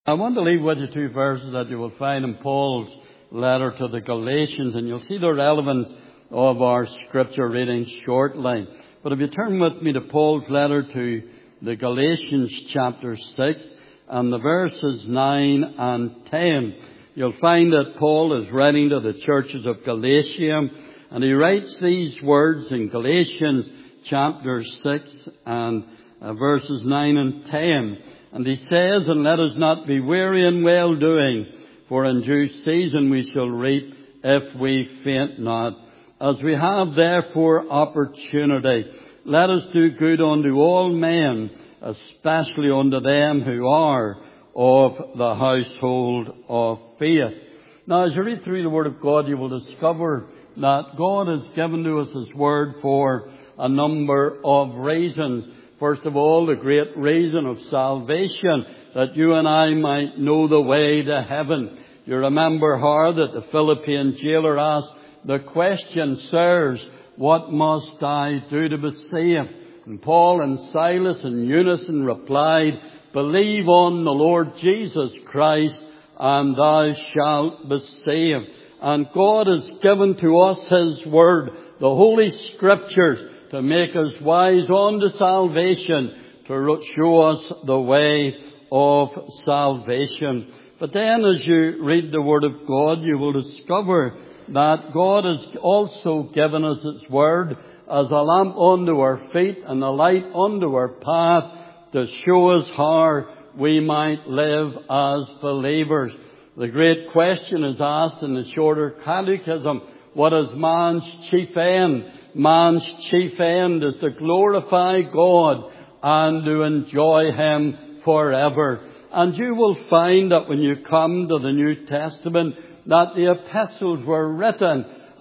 I want to leave with you two verses that you will find in Paul's letter to the Galatians, and you'll see the relevance of our scripture reading shortly. But if you turn with me to Paul's letter to the Galatians chapter 6 and the verses 9 and 10, you'll find that Paul is writing to the churches of Galatia, and he writes these words in Galatians chapter 6 and verses 9 and 10. And he says, "And let us not be weary in well-doing, for in due season we shall reap if we faint not. As we have therefore opportunity, let us do good unto all men, especially unto them who are of the household of faith." Now, as you read through the Word of God, you will discover that God has given to us His Word for a number of reasons. First of all, the great reason of salvation, that you and I might know the way to heaven. You remember how that the Philippian jailer asked the question, "Sirs, what must I do to be saved?" And Paul and Silas in unison replied, "Believe on the Lord Jesus Christ, and thou shalt be saved." And God has given to us His Word, the Holy Scriptures, to make us wise unto salvation, to show us the way of salvation. But then as you read the Word of God, you will discover that God has also given us His Word as a lamp unto our feet and a light unto our path, to show us how we might live as believers. The great question is asked in the Shorter Catechism, what is man's chief end? Man's chief end is to glorify God and to enjoy Him forever. And you will find that when you come to the New Testament, that the epistles were written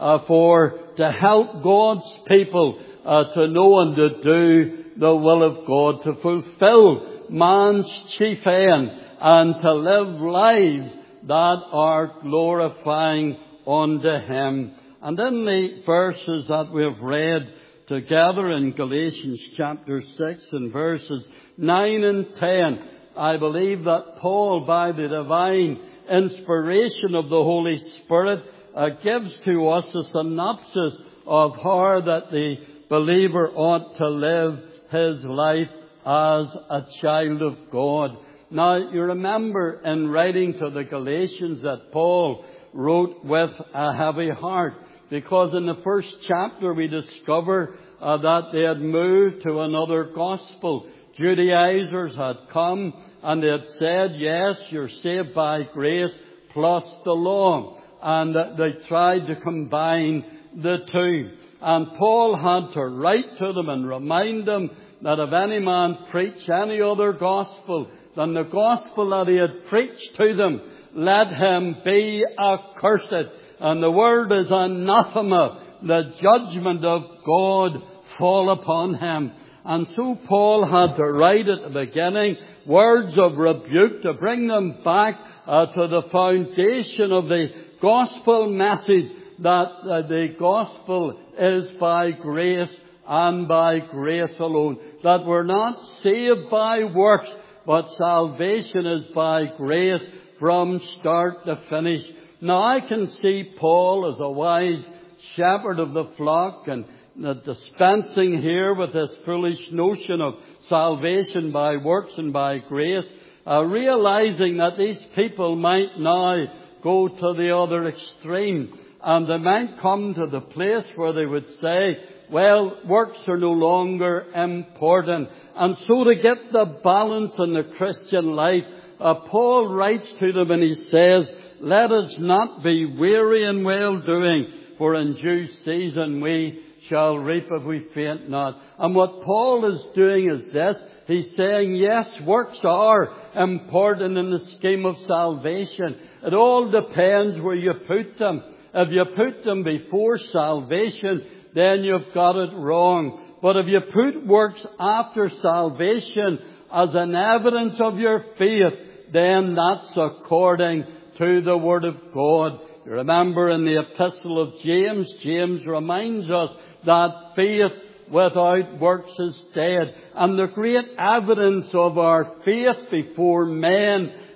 to help God's people to know and to do the will of God, to fulfill man's chief end, and to live lives that are glorifying unto Him. And in the verses that we have read together in Galatians chapter 6 and verses 9 and 10, I believe that Paul, by the divine inspiration of the Holy Spirit, gives to us a synopsis of how that the believer ought to live his life as a child of God. Now, you remember in writing to the Galatians that Paul wrote with a heavy heart, because in the first chapter we discover that they had moved to another gospel. Judaizers had come and they had said, yes, you're saved by grace plus the law. And they tried to combine the two. And Paul had to write to them and remind them that if any man preach any other gospel than the gospel that he had preached to them, let him be accursed. And the word is anathema, the judgment of God fall upon him. And so Paul had to write at the beginning words of rebuke to bring them back to the foundation of the gospel message, that the gospel is by grace and by grace alone. That we're not saved by works, but salvation is by grace from start to finish. Now I can see Paul as a wise shepherd of the flock and dispensing here with this foolish notion of salvation by works and by grace, realizing that these people might now go to the other extreme, and they might come to the place where they would say, well, works are no longer important. And so to get the balance in the Christian life, Paul writes to them and he says, let us not be weary in well-doing, for in due season we shall reap if we faint not. And what Paul is doing is this. He's saying, yes, works are important in the scheme of salvation. It all depends where you put them. If you put them before salvation, then you've got it wrong. But if you put works after salvation as an evidence of your faith, then that's according to the Word of God. You remember in the epistle of James, James reminds us that faith without works is dead. And the great evidence of our faith before men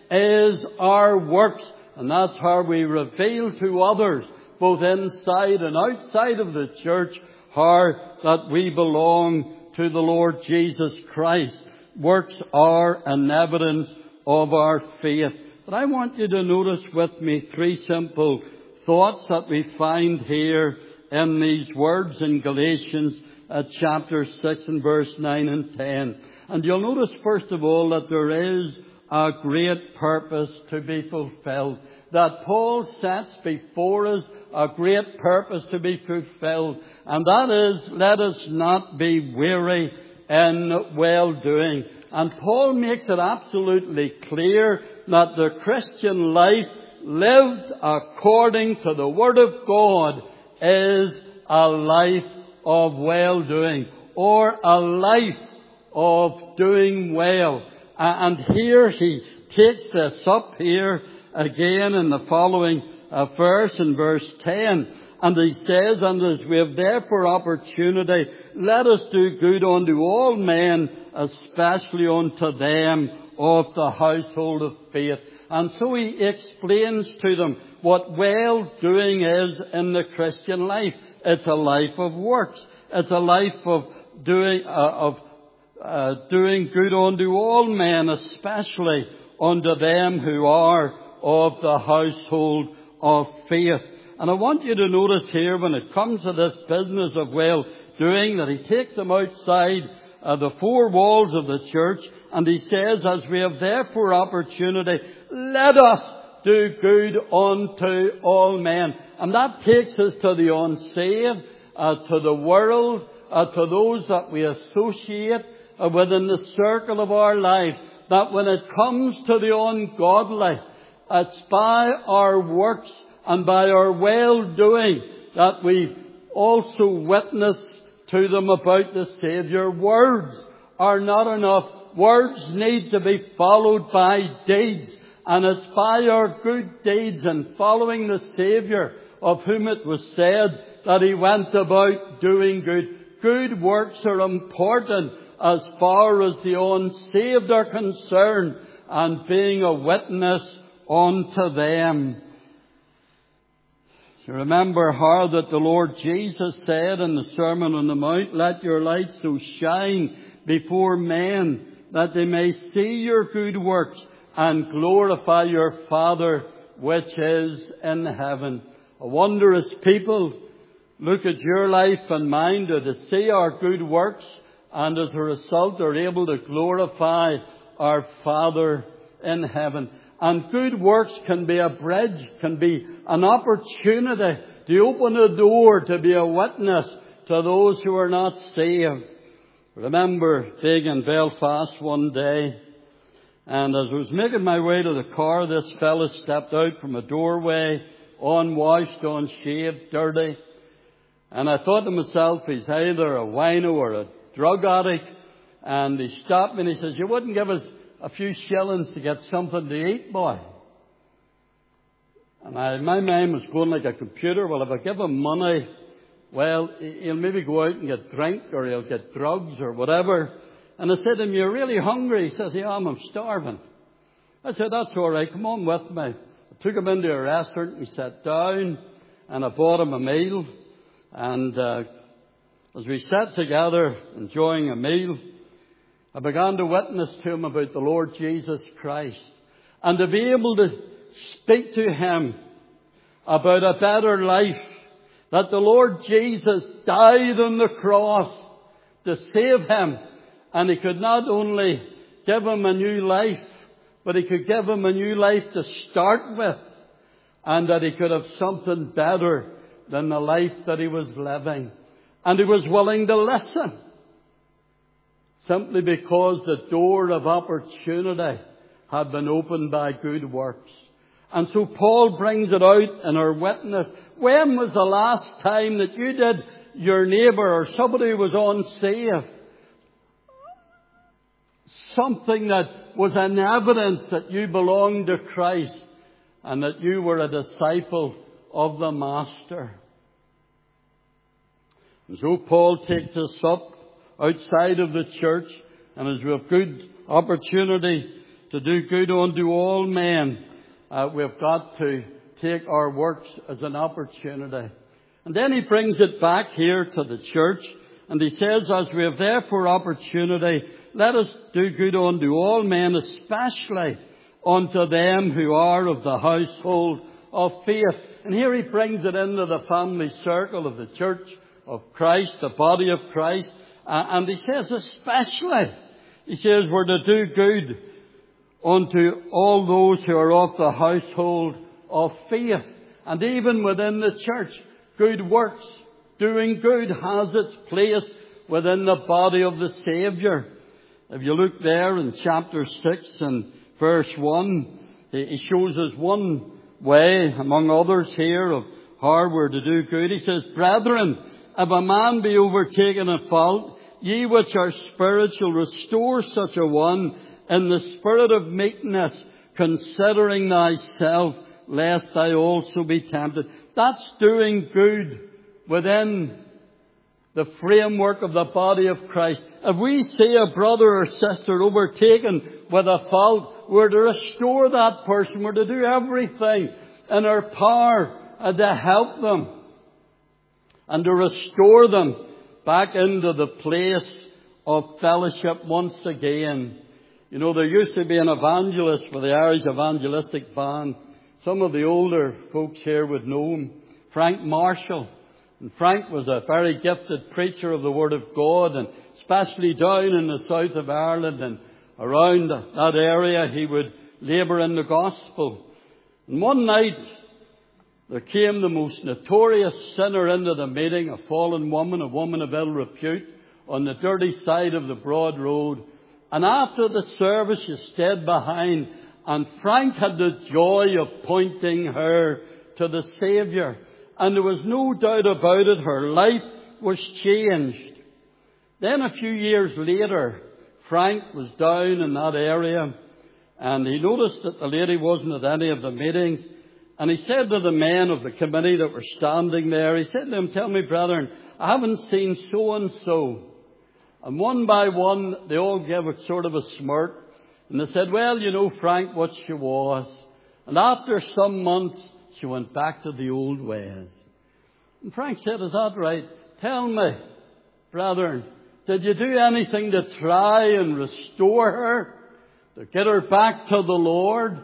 is our works. And that's how we reveal to others, both inside and outside of the church, how that we belong to the Lord Jesus Christ. Works are an evidence of our faith. But I want you to notice with me 3 simple thoughts that we find here in these words in Galatians chapter 6 and verse 9 and 10. And you'll notice first of all that there is a great purpose to be fulfilled. That Paul sets before us a great purpose to be fulfilled. And that is, let us not be weary in well-doing. And Paul makes it absolutely clear that the Christian life lived according to the Word of God is a life of well-doing, or a life of doing well. And here he takes this up here again in the following verse, in verse 10. And he says, and as we have therefore opportunity, let us do good unto all men, especially unto them of the household of faith. And so he explains to them what well-doing is in the Christian life. It's a life of works. It's a life of doing good unto all men, especially unto them who are of the household of faith. And I want you to notice here, when it comes to this business of well-doing, that he takes them outside the 4 walls of the church, and he says, as we have therefore opportunity, let us do good unto all men. And that takes us to the unsaved, to the world, to those that we associate within the circle of our life. That when it comes to the ungodly, it's by our works and by our well-doing that we also witness to them about the Saviour. Words are not enough. Words need to be followed by deeds. And it's by our good deeds and following the Saviour, of whom it was said that he went about doing good. Good works are important as far as the unsaved are concerned, and being a witness unto them. You remember how that the Lord Jesus said in the Sermon on the Mount, let your light so shine before men that they may see your good works and glorify your Father which is in heaven. I wonder, as people look at your life and mine, do they see our good works, and as a result are able to glorify our Father in heaven? And good works can be a bridge, can be an opportunity to open a door to be a witness to those who are not saved. I remember being in Belfast one day, and as I was making my way to the car, this fella stepped out from a doorway, unwashed, unshaved, dirty. And I thought to myself, he's either a wino or a drug addict. And he stopped me and he says, you wouldn't give us a few shillings to get something to eat, boy? And my mind was going like a computer. Well, if I give him money, well, he'll maybe go out and get drink, or he'll get drugs or whatever. And I said to him, you're really hungry? He says, yeah, I'm starving. I said, that's all right, come on with me. I took him into a restaurant and we sat down, and I bought him a meal. And as we sat together enjoying a meal, I began to witness to him about the Lord Jesus Christ, and to be able to speak to him about a better life, that the Lord Jesus died on the cross to save him, and he could not only give him a new life, but he could give him a new life to start with, and that he could have something better than the life that he was living. And he was willing to listen, simply because the door of opportunity had been opened by good works. And so Paul brings it out in our witness. When was the last time that you did your neighbour or somebody who was unsaved something that was an evidence that you belonged to Christ and that you were a disciple of the Master? And so Paul takes us up outside of the church, and as we have good opportunity to do good unto all men, we've got to take our works as an opportunity. And then he brings it back here to the church, and he says, as we have therefore opportunity, let us do good unto all men, especially unto them who are of the household of faith. And here he brings it into the family circle of the church of Christ, the body of Christ. And he says especially, he says we're to do good unto all those who are of the household of faith. And even within the church, good works, doing good has its place within the body of the Saviour. If you look there in chapter 6 and verse 1, he shows us one way, among others here, of how we're to do good. He says, brethren, if a man be overtaken in fault, ye which are spiritual, restore such a one in the spirit of meekness, considering thyself, lest I also be tempted. That's doing good within the framework of the body of Christ. If we see a brother or sister overtaken with a fault, we're to restore that person. We're to do everything in our power to help them and to restore them back into the place of fellowship once again. You know, there used to be an evangelist for the Irish Evangelistic Band. Some of the older folks here would know him, Frank Marshall. And Frank was a very gifted preacher of the Word of God, and especially down in the south of Ireland and around that area, he would labour in the gospel. And one night, there came the most notorious sinner into the meeting, a fallen woman, a woman of ill repute, on the dirty side of the broad road. And after the service, she stayed behind, and Frank had the joy of pointing her to the Saviour. And there was no doubt about it, her life was changed. Then a few years later, Frank was down in that area, and he noticed that the lady wasn't at any of the meetings. And he said to the men of the committee that were standing there, he said to them, tell me, brethren, I haven't seen so-and-so. And one by one, they all gave a sort of a smirk. And they said, well, you know, Frank, what she was. And after some months, she went back to the old ways. And Frank said, is that right? Tell me, brethren, did you do anything to try and restore her? To get her back to the Lord?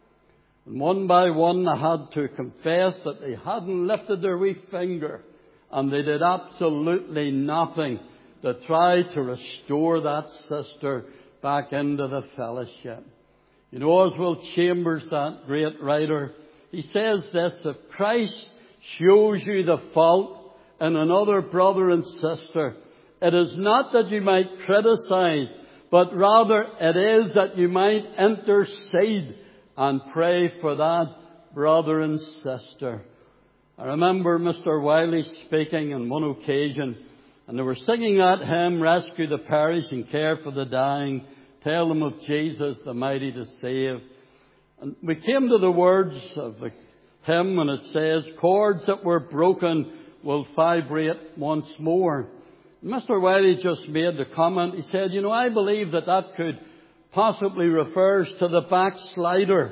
And one by one they had to confess that they hadn't lifted their wee finger. And they did absolutely nothing to try to restore that sister back into the fellowship. You know, Oswald Chambers, that great writer, he says this, if Christ shows you the fault in another brother and sister, it is not that you might criticize, but rather it is that you might intercede and pray for that brother and sister. I remember Mr. Wiley speaking on one occasion, and they were singing that hymn, Rescue the Perish and Care for the Dying, Tell them of Jesus, the mighty to save. And we came to the words of the hymn, and it says, chords that were broken will vibrate once more. Mr. Wiley just made the comment. He said, you know, I believe that could possibly refers to the backslider.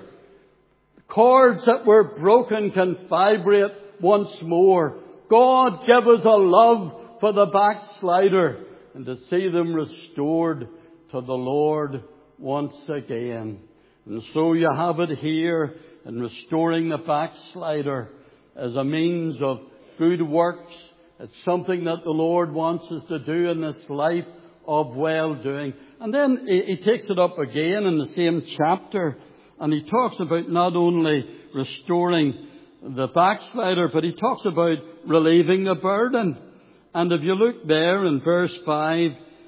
Chords that were broken can vibrate once more. God give us a love for the backslider and to see them restored to the Lord once again. And so you have it here in restoring the backslider as a means of good works. It's something that the Lord wants us to do in this life of well-doing. And then he takes it up again in the same chapter, and he talks about not only restoring the backslider, but he talks about relieving the burden. And if you look there in verse 5,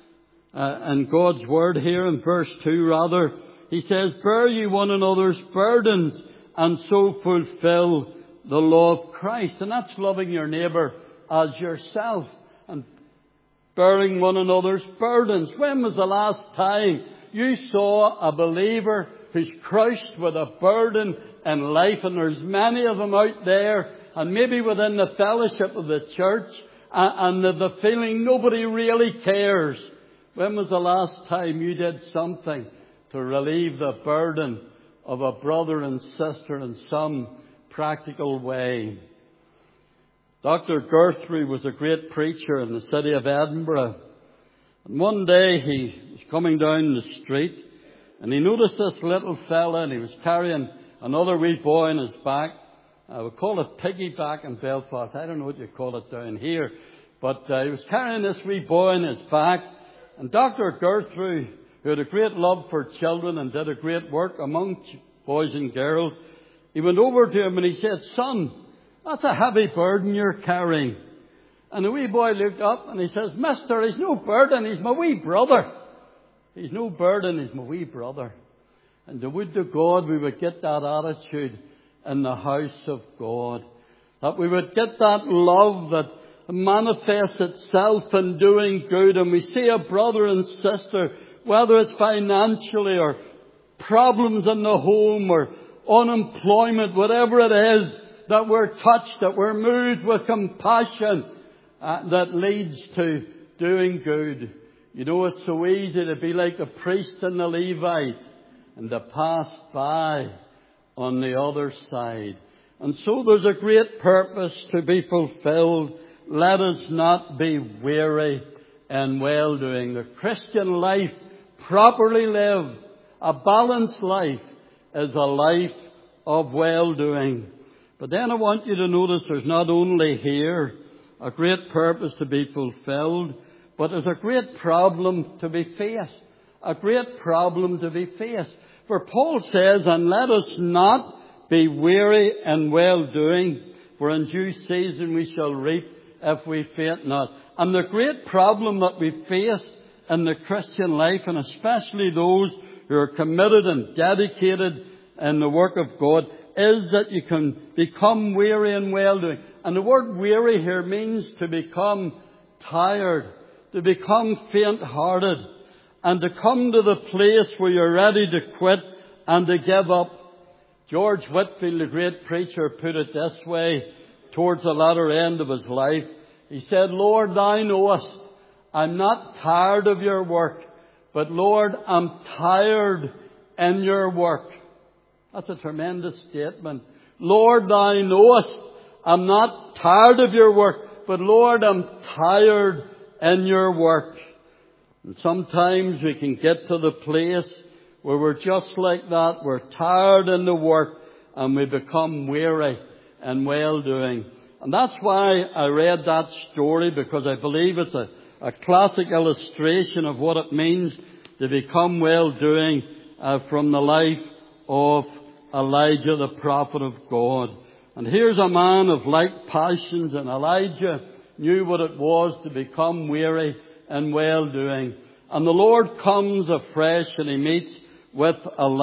and God's word here in verse 2 rather, he says, bear ye one another's burdens and so fulfill the law of Christ. And that's loving your neighbour as yourself and bearing one another's burdens. When was the last time you saw a believer who's crushed with a burden in life? And there's many of them out there, and maybe within the fellowship of the church, and the feeling nobody really cares. When was the last time you did something to relieve the burden of a brother and sister in some practical way. Dr. Guthrie was a great preacher in the city of Edinburgh. And one day he was coming down the street and he noticed this little fella, and he was carrying another wee boy on his back. I would call it piggyback in Belfast. I don't know what you call it down here. But he was carrying this wee boy on his back. And Dr. Guthrie, who had a great love for children and did a great work among boys and girls, he went over to him and he said, "Son, that's a heavy burden you're carrying." And the wee boy looked up and he says, "Mister, he's no burden, he's my wee brother. He's no burden, he's my wee brother." And the would to God we would get that attitude in the house of God. That we would get that love that manifests itself in doing good. And we see a brother and sister, whether it's financially or problems in the home or unemployment, whatever it is, that we're touched, that we're moved with compassion that leads to doing good. You know, it's so easy to be like the priest and the Levite and to pass by on the other side. And so there's a great purpose to be fulfilled. Let us not be weary in well-doing. The Christian life, properly lived, a balanced life, is a life of well-doing. But then I want you to notice there's not only here a great purpose to be fulfilled, but there's a great problem to be faced. A great problem to be faced. For Paul says, "And let us not be weary in well-doing, for in due season we shall reap if we faint not." And the great problem that we face in the Christian life, and especially those who are committed and dedicated in the work of God, is that you can become weary in well-doing. And the word weary here means to become tired, to become faint-hearted, and to come to the place where you're ready to quit and to give up. George Whitefield, the great preacher, put it this way towards the latter end of his life. He said, "Lord, thou knowest, I'm not tired of your work, but Lord, I'm tired in your work." That's a tremendous statement. "Lord, thou knowest, I'm not tired of your work, but Lord, I'm tired in your work." And sometimes we can get to the place where we're just like that. We're tired in the work and we become weary in well-doing. And that's why I read that story, because I believe it's a classic illustration of what it means to become well-doing from the life of Elijah, the prophet of God. And here's a man of like passions, and Elijah knew what it was to become weary in well-doing. And the Lord comes afresh and he meets with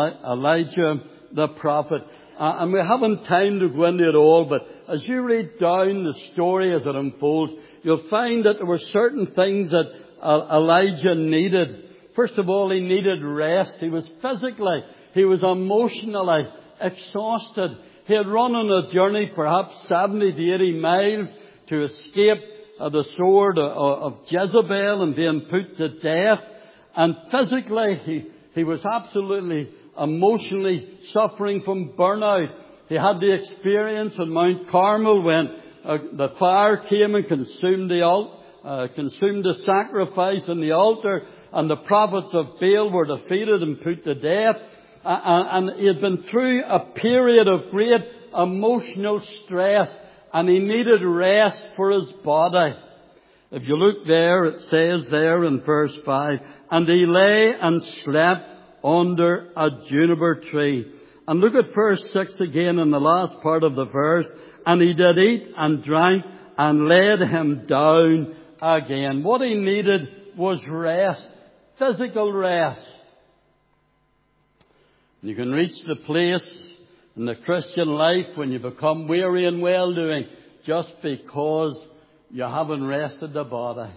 Elijah, the prophet. And we haven't time to go into it all, but as you read down the story as it unfolds, you'll find that there were certain things that Elijah needed. First of all, he needed rest. He was physically, he was emotionally exhausted. He had run on a journey perhaps 70 to 80 miles to escape the sword of Jezebel and being put to death. And physically, he was absolutely emotionally suffering from burnout. He had the experience on Mount Carmel when the fire came and consumed the sacrifice on the altar, and the prophets of Baal were defeated and put to death. And he had been through a period of great emotional stress, and he needed rest for his body. If you look there, it says there in verse 5, "And he lay and slept under a juniper tree." And look at verse 6 again in the last part of the verse. "And he did eat and drank and laid him down again." What he needed was rest, physical rest. You can reach the place in the Christian life when you become weary in well-doing just because you haven't rested the body.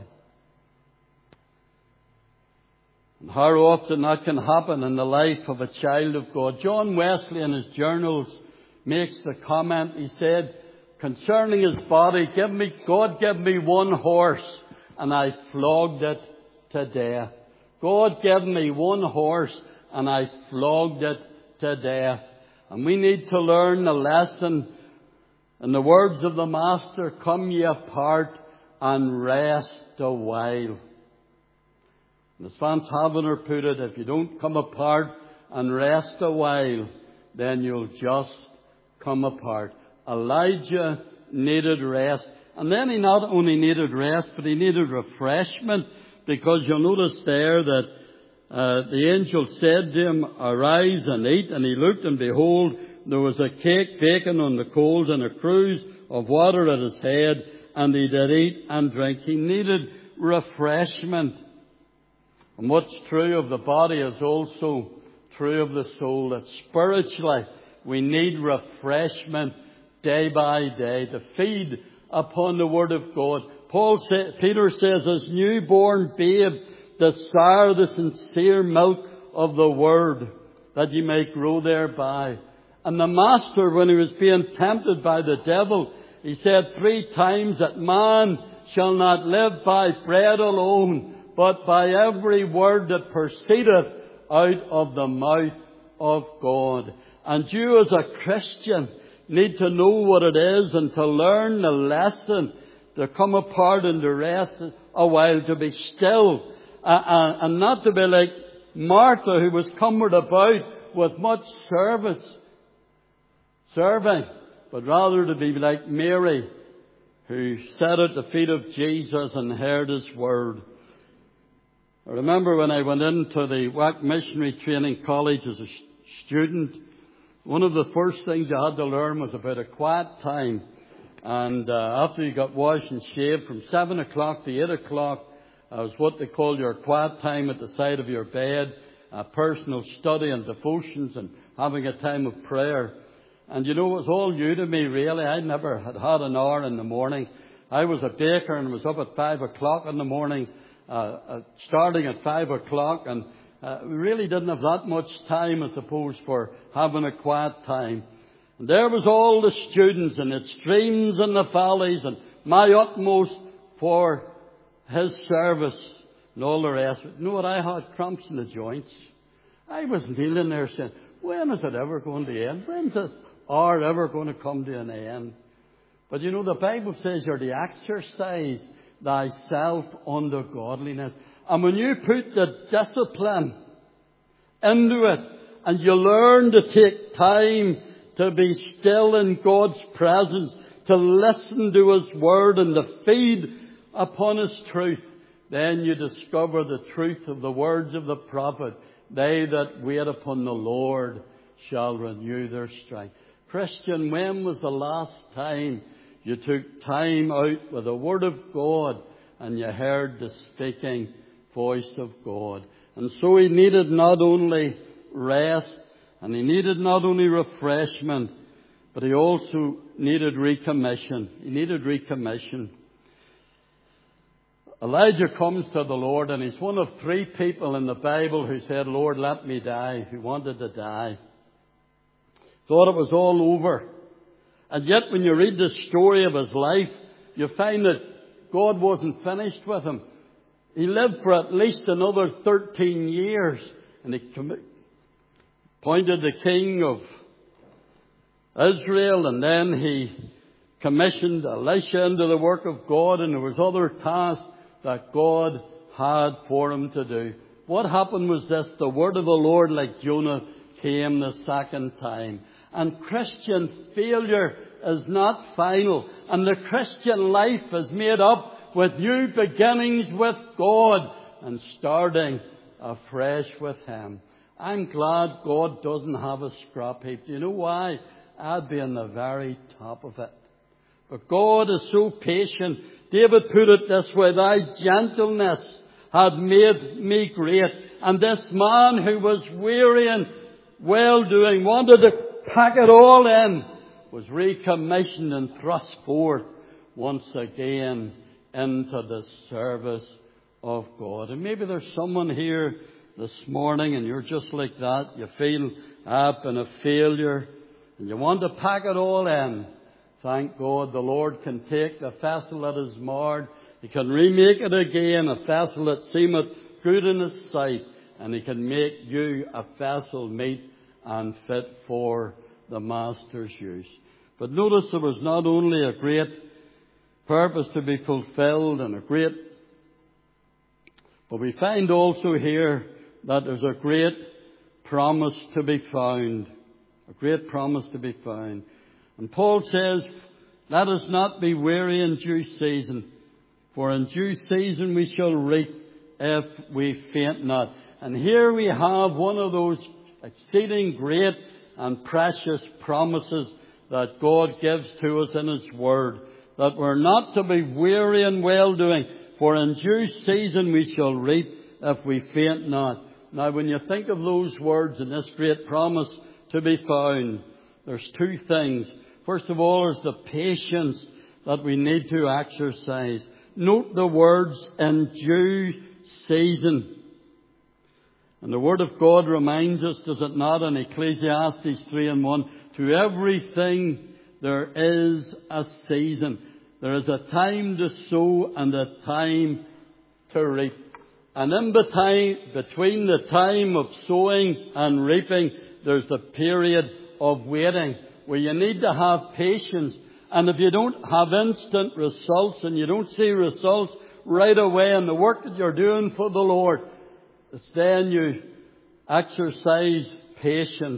And how often that can happen in the life of a child of God. John Wesley in his journals makes the comment, he said, concerning his body, God gave me one horse and I flogged it to death. God gave me one horse and I flogged it to death. And we need to learn the lesson. In the words of the Master, come ye apart and rest a while. And as Vance Havner put it, if you don't come apart and rest a while, then you'll just come apart. Elijah needed rest. And then he not only needed rest, but he needed refreshment. Because you'll notice there that the angel said to him, arise and eat. And he looked, and behold, there was a cake baking on the coals and a cruse of water at his head. And he did eat and drink. He needed refreshment. And what's true of the body is also true of the soul. That spiritually we need refreshment day by day to feed upon the Word of God. Peter says, as newborn babes, desire the sincere milk of the Word, that ye may grow thereby. And the Master, when he was being tempted by the devil, he said 3 times that man shall not live by bread alone, but by every word that proceedeth out of the mouth of God. And you as a Christian need to know what it is and to learn the lesson, to come apart and to rest a while, to be still, and not to be like Martha, who was cumbered about with much serving, but rather to be like Mary, who sat at the feet of Jesus and heard His word. I remember when I went into the WAC Missionary Training College as a student, one of the first things I had to learn was about a quiet time. And after you got washed and shaved, from 7 o'clock to 8 o'clock, was what they call your quiet time at the side of your bed, personal study and devotions and having a time of prayer. And it was all new to me, really. I never had an hour in the morning. I was a baker and was up at 5 o'clock in the morning, starting at 5 o'clock, and we really didn't have that much time, I suppose, for having a quiet time. And there was all the students and the streams and the valleys and my utmost for His service and all the rest. You know what? I had cramps in the joints. I was kneeling there saying, when is it ever going to end? When's this hour ever going to come to an end? But the Bible says you're to exercise thyself unto godliness. And when you put the discipline into it and you learn to take time to be still in God's presence, to listen to His word and to feed upon His truth, then you discover the truth of the words of the prophet. They that wait upon the Lord shall renew their strength. Christian, when was the last time you took time out with the Word of God and you heard the speaking voice of God? And so he needed not only rest, and he needed not only refreshment, but he also needed recommission. He needed recommission. Elijah comes to the Lord, and he's one of 3 people in the Bible who said, Lord, let me die, who wanted to die. Thought it was all over. And yet when you read the story of his life, you find that God wasn't finished with him. He lived for at least another 13 years. And he appointed the king of Israel, and then he commissioned Elisha into the work of God, and there was other tasks that God had for him to do. What happened was this: the word of the Lord, like Jonah, came the second time. And Christian failure is not final. And the Christian life is made up with new beginnings with God and starting afresh with Him. I'm glad God doesn't have a scrap heap. Do you know why? I'd be on the very top of it. But God is so patient. David put it this way: thy gentleness had made me great. And this man who was weary and well-doing, wanted to pack it all in, was recommissioned and thrust forth once again into the service of God. And maybe there's someone here this morning and you're just like that. You feel I've been a failure and you want to pack it all in. Thank God the Lord can take the vessel that is marred. He can remake it again, a vessel that seemeth good in His sight. and He can make you a vessel meet and fit for the Master's use. But notice there was not only a great purpose to be fulfilled and but we find also here that there's a great promise to be found. A great promise to be found. And Paul says, let us not be weary in due season, for in due season we shall reap if we faint not. And here we have one of those exceeding great and precious promises that God gives to us in His Word, that we're not to be weary in well-doing, for in due season we shall reap if we faint not. Now, when you think of those words and this great promise to be found, there's two things. First of all is the patience that we need to exercise. Note the words, in due season. And the Word of God reminds us, does it not, in Ecclesiastes 3:1, to everything there is a season. There is a time to sow and a time to reap. And in between the time of sowing and reaping, there's the period of waiting, where you need to have patience. And if you don't have instant results and you don't see results right away in the work that you're doing for the Lord, it's then you exercise patience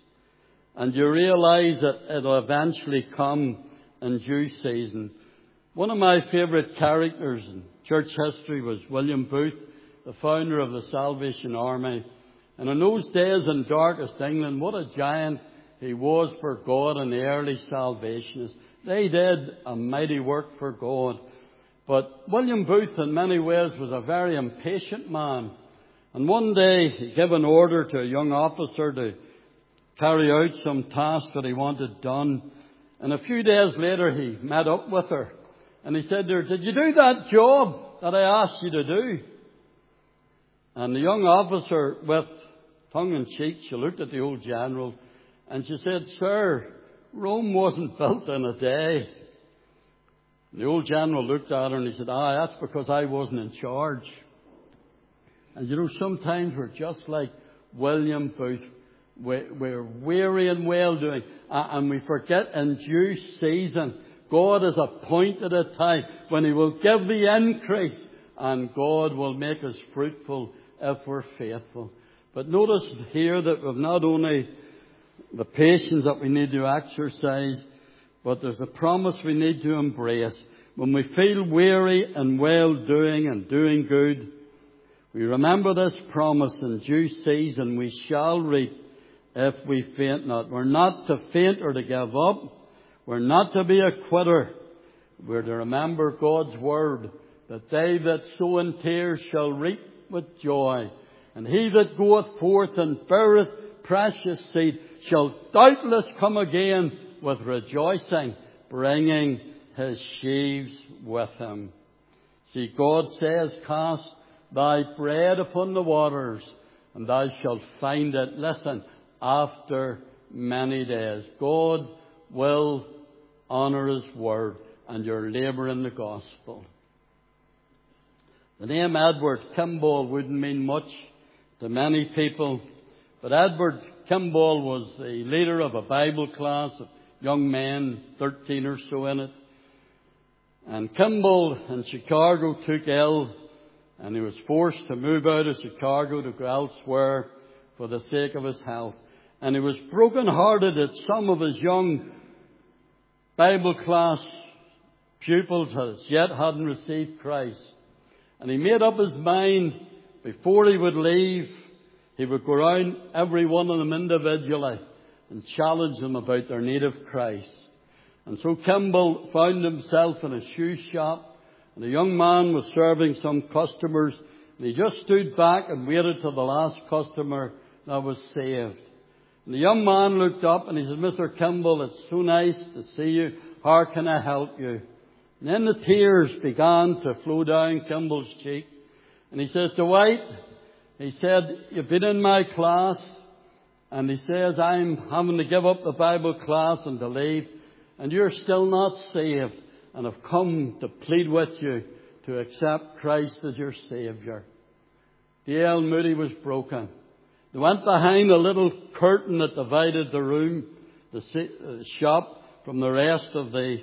and you realize that it'll eventually come in due season. One of my favourite characters in church history was William Booth, the founder of the Salvation Army. And in those days in darkest England, what a giant he was for God and the early Salvationists. They did a mighty work for God. But William Booth in many ways was a very impatient man. And one day he gave an order to a young officer to carry out some task that he wanted done. And a few days later he met up with her. And he said to her, did you do that job that I asked you to do? And the young officer, with tongue in cheek, she looked at the old general and she said, sir, Rome wasn't built in a day. And the old general looked at her and he said, that's because I wasn't in charge. And you know, sometimes we're just like William Booth. We're weary in well-doing, and we forget in due season God has appointed a time when He will give the increase, and God will make us fruitful if we're faithful. But notice here that we've not only the patience that we need to exercise, but there's a promise we need to embrace. When we feel weary in well-doing and doing good, we remember this promise, in due season we shall reap if we faint not. We're not to faint or to give up. We're not to be a quitter. We're to remember God's Word, that they that sow in tears shall reap with joy. And he that goeth forth and beareth precious seed shall doubtless come again with rejoicing, bringing his sheaves with him. See, God says, cast thy bread upon the waters, and thou shalt find it, listen, after many days. God will honour His Word and your labour in the gospel. The name Edward Kimball wouldn't mean much to many people, but Edward Kimball was the leader of a Bible class of young men, 13 or so in it. And Kimball in Chicago took ill, and he was forced to move out of Chicago to go elsewhere for the sake of his health. And he was broken-hearted that some of his young Bible class pupils as yet hadn't received Christ. And he made up his mind, before he would leave, he would go around every one of them individually and challenge them about their need of Christ. And so Kimball found himself in a shoe shop, and a young man was serving some customers, and he just stood back and waited till the last customer that was saved. And the young man looked up and he said, Mr. Kimball, it's so nice to see you. How can I help you? And then the tears began to flow down Kimball's cheek. And he says, Dwight, he said, you've been in my class. And he says, I'm having to give up the Bible class and to leave. And you're still not saved. And I've come to plead with you to accept Christ as your Saviour. D.L. Moody was broken. They went behind a little curtain that divided the room, the shop, from the rest of the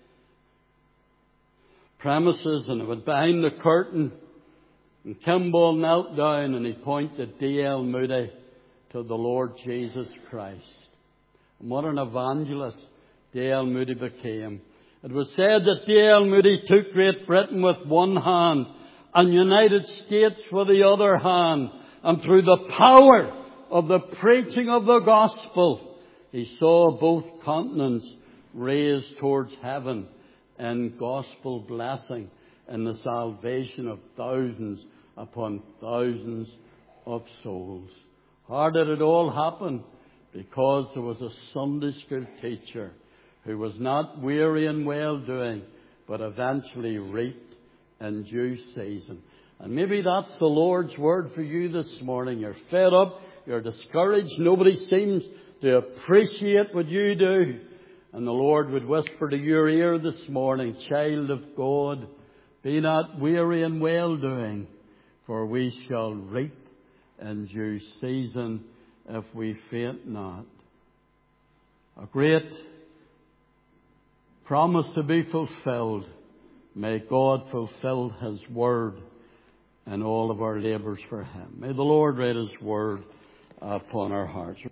premises, and they went behind the curtain, and Kimball knelt down and he pointed D.L. Moody to the Lord Jesus Christ. And what an evangelist D.L. Moody became. It was said that D.L. Moody took Great Britain with one hand and United States with the other hand, and through the power of the preaching of the gospel, he saw both continents raised towards heaven in gospel blessing and the salvation of thousands upon thousands of souls. How did it all happen? Because there was a Sunday school teacher who was not weary in well-doing, but eventually reaped in due season. And maybe that's the Lord's word for you this morning. You're fed up, you're discouraged, nobody seems to appreciate what you do. And the Lord would whisper to your ear this morning, child of God, be not weary in well-doing, for we shall reap in due season if we faint not. A great promise to be fulfilled. May God fulfill His word in all of our labours for Him. May the Lord write His word upon our hearts.